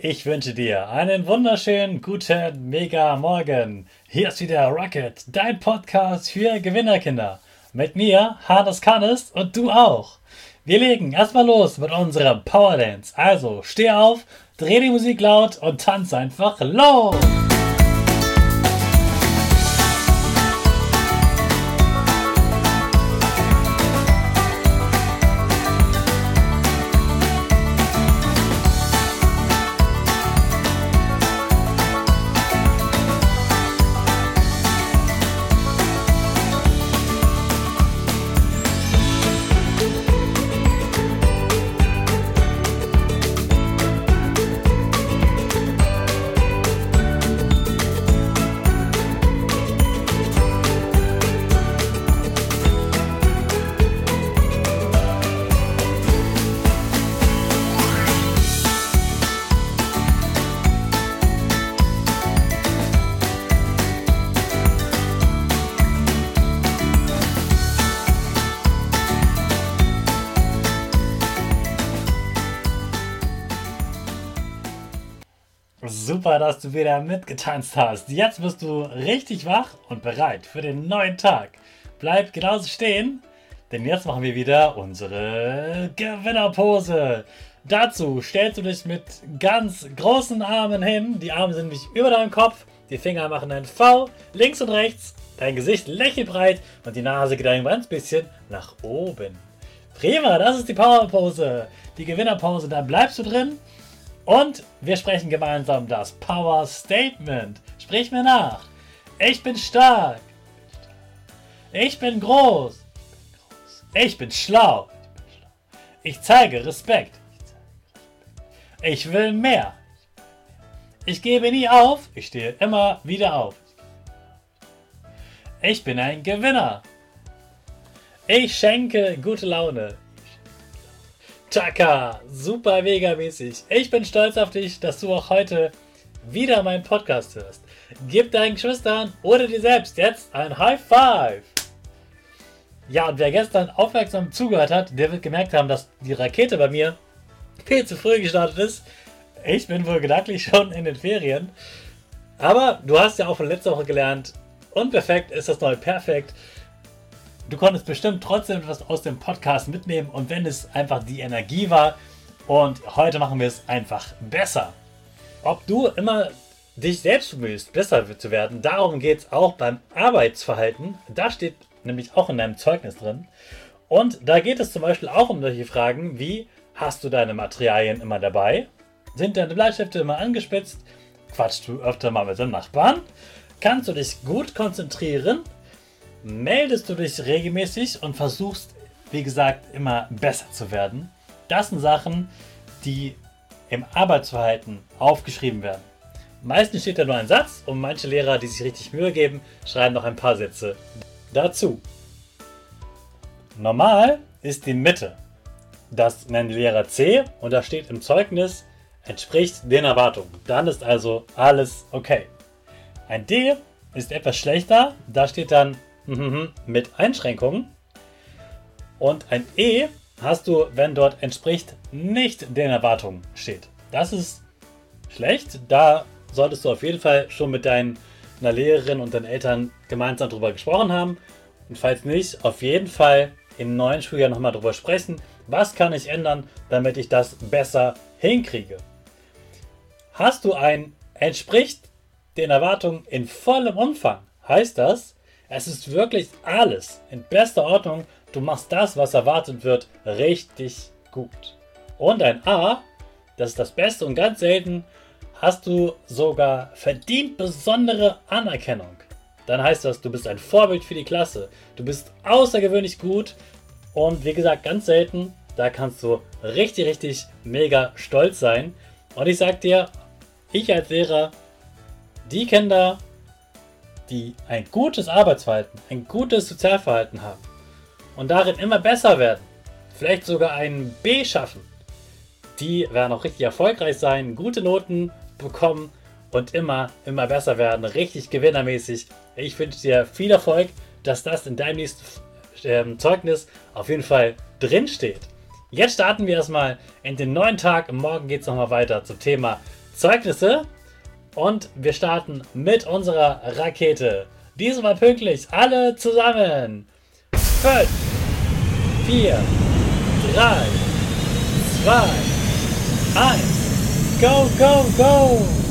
Ich wünsche dir einen wunderschönen guten Mega Morgen. Hier ist wieder Rocket, dein Podcast für Gewinnerkinder. Mit mir, Hannes Kannes und du auch. Wir legen erstmal los mit unserem Power Dance. Also steh auf, dreh die Musik laut und tanz einfach los. Super, dass du wieder mitgetanzt hast. Jetzt bist du richtig wach und bereit für den neuen Tag. Bleib genauso stehen, denn jetzt machen wir wieder unsere Gewinnerpose. Dazu stellst du dich mit ganz großen Armen hin. Die Arme sind nicht über deinem Kopf. Die Finger machen ein V links und rechts. Dein Gesicht lächelt breit und die Nase geht ein ganz bisschen nach oben. Prima, das ist die Powerpose. Die Gewinnerpose, da bleibst du drin. Und wir sprechen gemeinsam das Power Statement. Sprich mir nach. Ich bin stark. Ich bin groß. Ich bin schlau. Ich zeige Respekt. Ich will mehr. Ich gebe nie auf. Ich stehe immer wieder auf. Ich bin ein Gewinner. Ich schenke gute Laune. Chaka, super mega mäßig. Ich bin stolz auf dich, dass du auch heute wieder meinen Podcast hörst. Gib deinen Geschwistern oder dir selbst jetzt ein High Five. Ja, und wer gestern aufmerksam zugehört hat, der wird gemerkt haben, dass die Rakete bei mir viel zu früh gestartet ist. Ich bin wohl gedanklich schon in den Ferien. Aber du hast ja auch von letzter Woche gelernt, unperfekt ist das neue Perfekt. Du konntest bestimmt trotzdem etwas aus dem Podcast mitnehmen und wenn es einfach die Energie war und heute machen wir es einfach besser. Ob du immer dich selbst bemühst, besser zu werden, darum geht es auch beim Arbeitsverhalten. Da steht nämlich auch in deinem Zeugnis drin. Und da geht es zum Beispiel auch um solche Fragen wie, hast du deine Materialien immer dabei? Sind deine Bleistifte immer angespitzt? Quatschst du öfter mal mit dem Nachbarn? Kannst du dich gut konzentrieren? Meldest du dich regelmäßig und versuchst, wie gesagt, immer besser zu werden. Das sind Sachen, die im Arbeitsverhalten aufgeschrieben werden. Meistens steht da nur ein Satz und manche Lehrer, die sich richtig Mühe geben, schreiben noch ein paar Sätze dazu. Normal ist die Mitte. Das nennen die Lehrer C und da steht im Zeugnis, entspricht den Erwartungen. Dann ist also alles okay. Ein D ist etwas schlechter, da steht dann mit Einschränkungen. Und ein E hast du, wenn dort entspricht, nicht den Erwartungen steht. Das ist schlecht. Da solltest du auf jeden Fall schon mit deiner Lehrerin und deinen Eltern gemeinsam drüber gesprochen haben. Und falls nicht, auf jeden Fall im neuen Schuljahr nochmal drüber sprechen. Was kann ich ändern, damit ich das besser hinkriege? Hast du ein entspricht den Erwartungen in vollem Umfang, heißt das, es ist wirklich alles in bester Ordnung. Du machst das, was erwartet wird, richtig gut. Und ein A, das ist das Beste und ganz selten, hast du sogar verdient besondere Anerkennung. Dann heißt das, du bist ein Vorbild für die Klasse. Du bist außergewöhnlich gut und wie gesagt, ganz selten, da kannst du richtig mega stolz sein. Und ich sag dir, ich als Lehrer, die Kinder, die ein gutes Arbeitsverhalten, ein gutes Sozialverhalten haben und darin immer besser werden, vielleicht sogar ein B schaffen, die werden auch richtig erfolgreich sein, gute Noten bekommen und immer besser werden, richtig gewinnermäßig. Ich wünsche dir viel Erfolg, dass das in deinem nächsten Zeugnis auf jeden Fall drin steht. Jetzt starten wir erstmal in den neuen Tag. Morgen geht es nochmal weiter zum Thema Zeugnisse und wir starten mit unserer Rakete. Diesmal pünktlich, alle zusammen. 5, 4, 3, 2, 1. Go, go, go!